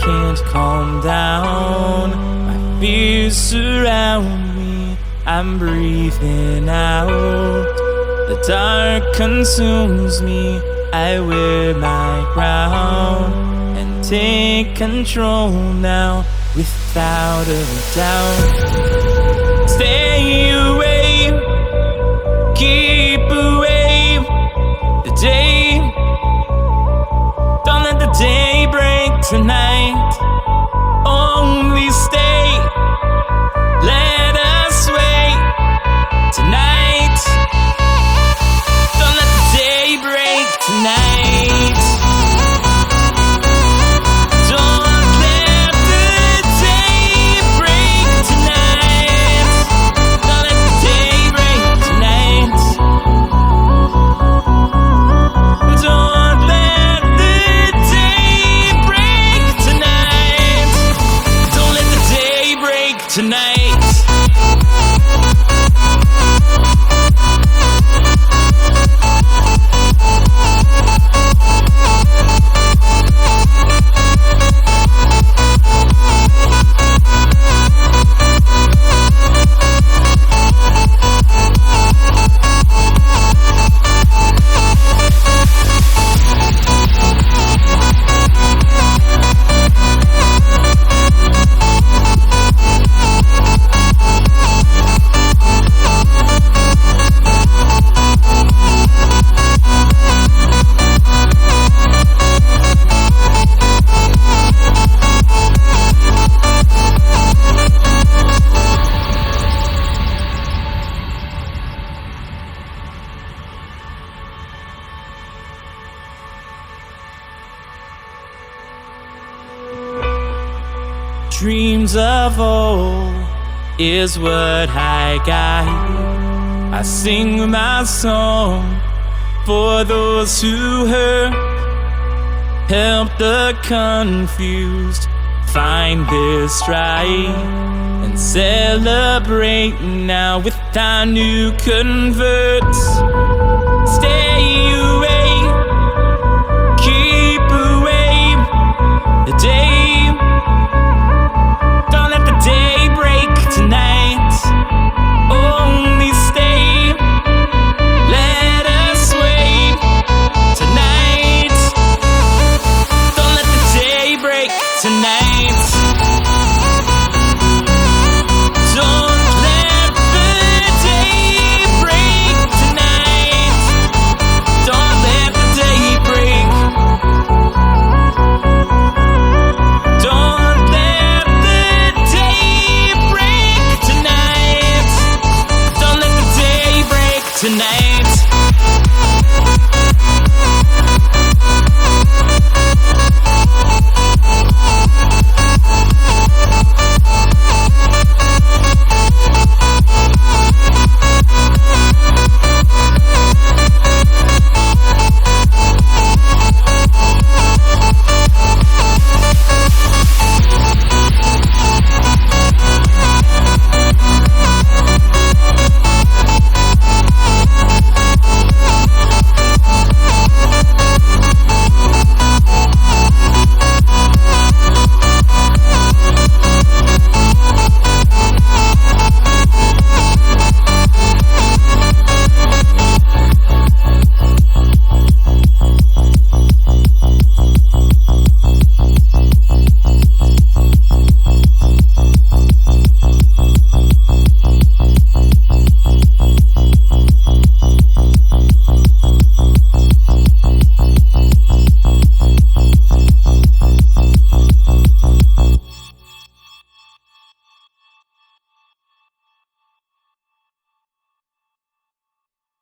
can't calm down. My fears surround me, I'm breathing out. The dark consumes me, I wear my crown and take control now, without a doubt. Stay away, keep away the day. Don't let the day break tonight. Only stay, let us wait tonight. Don't let the day break tonight. Don't let the day break tonight. Don't let the day break tonight. Don't let the day break tonight. Don't let the day break tonight. Dreams of old is what I got. I sing my song for those who hurt. Help the confused find their stride and celebrate now with our new converts. Stay away, keep away the day. Don't let the day break tonight. Only stay, let us wait tonight. Don't let the day break tonight. Don't let the day break tonight. Don't let the day break. Don't let the day break tonight. Don't let the day break tonight.